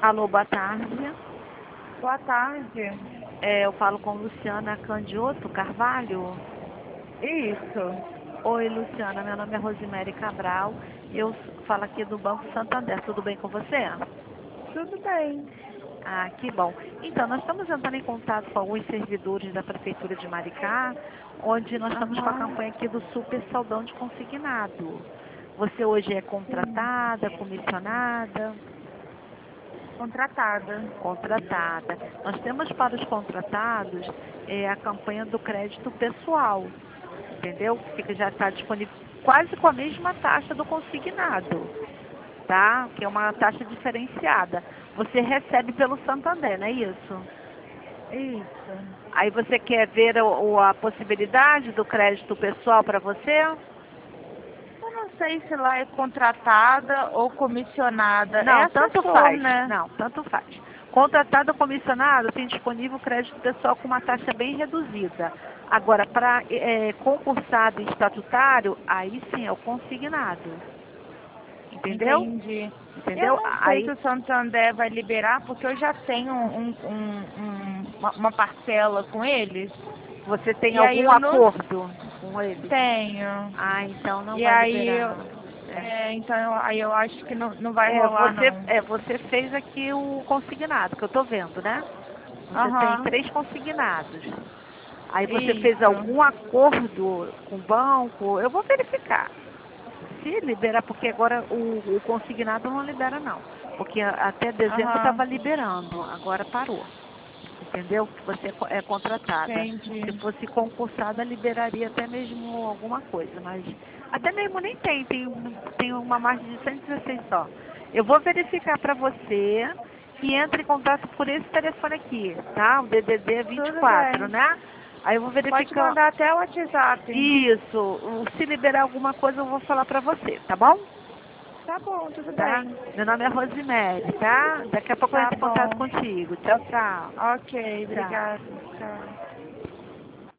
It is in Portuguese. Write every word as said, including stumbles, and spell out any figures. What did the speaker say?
Alô, boa tarde. Boa tarde. É, eu falo com Luciana Candioto Carvalho. Isso. Oi, Luciana, meu nome é Rosemary Cabral. Eu falo aqui do Banco Santander. Tudo bem com você? Tudo bem. Ah, que bom. Então, nós estamos entrando em contato com alguns servidores da Prefeitura de Maricá, onde nós estamos com a Aham. campanha aqui do Super Saldão de Consignado. Você hoje é Sim. contratada, comissionada? Contratada. Contratada. Nós temos para os contratados é, a campanha do crédito pessoal, entendeu? Que já está disponível quase com a mesma taxa do consignado, tá? Que é uma taxa diferenciada. Você recebe pelo Santander, não é isso? Isso. Aí você quer ver o, o- a possibilidade do crédito pessoal para você? Eu não sei se lá é contratada ou comissionada. É Não, tanto assessor, faz. né? Não, tanto faz. Contratado ou comissionado tem disponível crédito pessoal com uma taxa bem reduzida. Agora, para é, concursado e estatutário, aí sim é o consignado. Entendeu? Entendi. Eu Entendeu? não sei se Aí o Santander vai liberar, porque eu já tenho um, um- um- uma, uma parcela com eles. você tem E aí algum eu não acordo com eles? tenho. Ah, então não E vai aí liberar eu, não. É. é, então eu- aí eu acho que não, não vai É, rolar você, não. é, você fez aqui o consignado, que eu estou vendo, né? Você tem Aham. três consignados. Aí você fez Isso. algum acordo com o banco, eu vou verificar. Se liberar, porque agora o, o consignado não libera não. Porque a- até dezembro Aham. estava liberando, agora parou. Entendeu? Que você é co- é contratada. Se Entendi. fosse concursada, liberaria até mesmo alguma coisa, mas até mesmo nem tem, tem, um- tem uma margem de cento e dezesseis só. Eu vou verificar para você e entre em contato por esse telefone aqui, tá? O D D D vinte e Tudo quatro, bem. né? Aí eu vou Pode verificar mandar até o WhatsApp. isso. o- Se liberar alguma coisa, eu vou falar para você, tá bom? Tá bom, tudo Tá? bem. Meu nome é Rosemary, tá? Daqui a pouco eu Tá entro em contato bom. contigo. Tchau, tchau. Ok, Tchau. obrigada. Tchau.